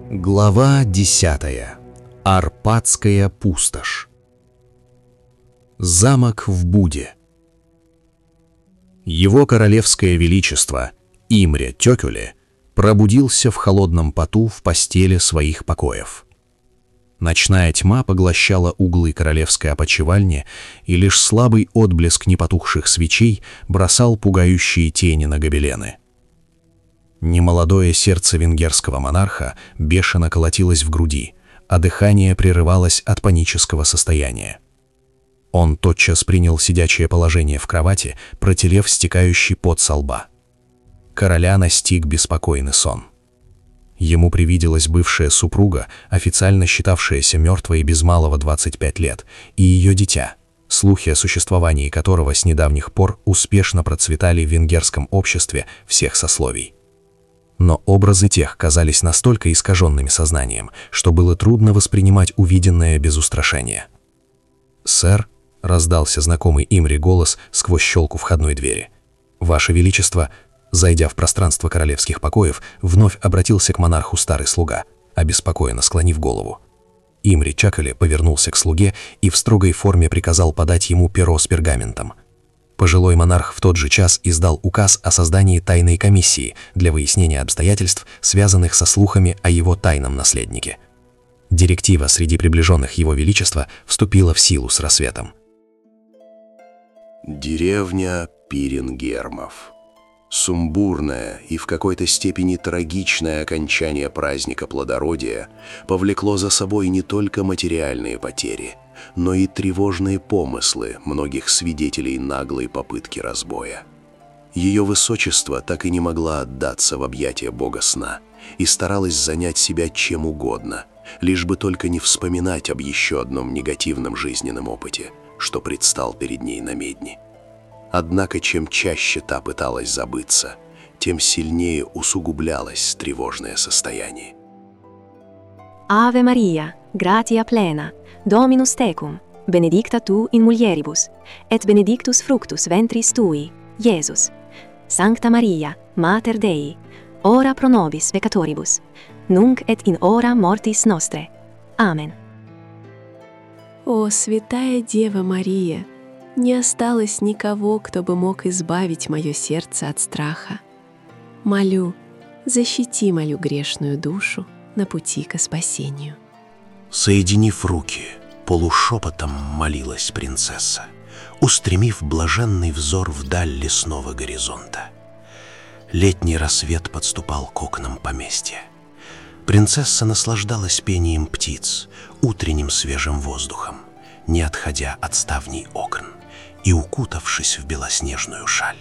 Глава 10. Арпатская пустошь. Замок в Буде. Его королевское величество Имре Тёкюле пробудился в холодном поту в постели своих покоев. Ночная тьма поглощала углы королевской опочивальни, и лишь слабый отблеск непотухших свечей бросал пугающие тени на гобелены. Немолодое сердце венгерского монарха бешено колотилось в груди, а дыхание прерывалось от панического состояния. Он тотчас принял сидячее положение в кровати, протерев стекающий пот со лба. Короля настиг беспокойный сон. Ему привиделась бывшая супруга, официально считавшаяся мертвой без малого 25 лет, и ее дитя, слухи о существовании которого с недавних пор успешно процветали в венгерском обществе всех сословий. Но образы тех казались настолько искаженными сознанием, что было трудно воспринимать увиденное без устрашения. «Сэр», — раздался знакомый Имре голос сквозь щелку входной двери, — «Ваше Величество», зайдя в пространство королевских покоев, вновь обратился к монарху старый слуга, обеспокоенно склонив голову. Имре Тёкюле повернулся к слуге и в строгой форме приказал подать ему перо с пергаментом. Пожилой монарх в тот же час издал указ о создании тайной комиссии для выяснения обстоятельств, связанных со слухами о его тайном наследнике. Директива среди приближенных его величества вступила в силу с рассветом. Деревня Пирингермов. Сумбурное и в какой-то степени трагичное окончание праздника плодородия повлекло за собой не только материальные потери, но и тревожные помыслы многих свидетелей наглой попытки разбоя. Ее высочество так и не могла отдаться в объятия бога сна и старалась занять себя чем угодно, лишь бы только не вспоминать об еще одном негативном жизненном опыте, что предстал перед ней на медне. Однако чем чаще та пыталась забыться, тем сильнее усугублялось тревожное состояние. Ave Maria, gratia plena, Dominus tecum, benedicta tu in mulieribus, et benedictus fructus ventris tui, Iesus. Sancta Maria, Mater Dei, ora pro nobis peccatoribus, nunc et in hora mortis nostre. Amen. О, святая Дева Мария, не осталось никого, кто бы мог избавить мое сердце от страха. Молю, защити мою грешную душу на пути ко спасению. Соединив руки, полушепотом молилась принцесса, устремив блаженный взор вдаль лесного горизонта. Летний рассвет подступал к окнам поместья. Принцесса наслаждалась пением птиц, утренним свежим воздухом, не отходя от ставней окон и укутавшись в белоснежную шаль.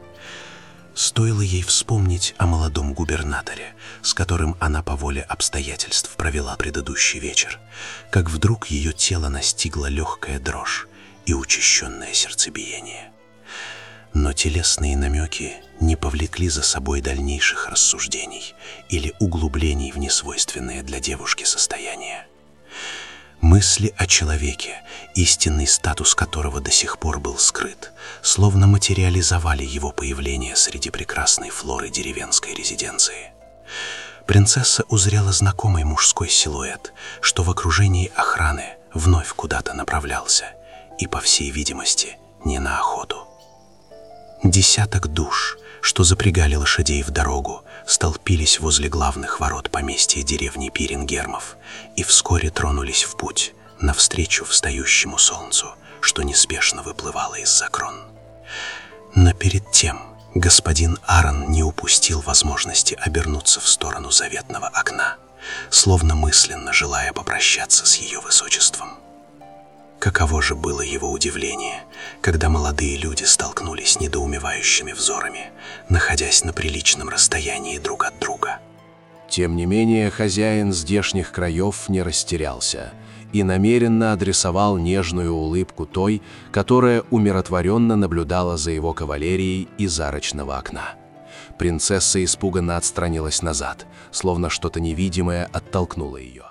Стоило ей вспомнить о молодом губернаторе, с которым она по воле обстоятельств провела предыдущий вечер, как вдруг ее тело настигла легкая дрожь и учащенное сердцебиение. Но телесные намеки не повлекли за собой дальнейших рассуждений или углублений в несвойственное для девушки состояние. Мысли о человеке, истинный статус которого до сих пор был скрыт, словно материализовали его появление среди прекрасной флоры деревенской резиденции. Принцесса узрела знакомый мужской силуэт, что в окружении охраны вновь куда-то направлялся, и, по всей видимости, не на охоту. Десяток душ, что запрягали лошадей в дорогу, столпились возле главных ворот поместья деревни Пирингермов и вскоре тронулись в путь навстречу встающему солнцу, что неспешно выплывало из-за крон. Но перед тем господин Арон не упустил возможности обернуться в сторону заветного окна, словно мысленно желая попрощаться с ее высочеством. Каково же было его удивление, когда молодые люди столкнулись с недоумевающими взорами, находясь на приличном расстоянии друг от друга. Тем не менее, хозяин здешних краев не растерялся и намеренно адресовал нежную улыбку той, которая умиротворенно наблюдала за его кавалерией из арочного окна. Принцесса испуганно отстранилась назад, словно что-то невидимое оттолкнуло ее.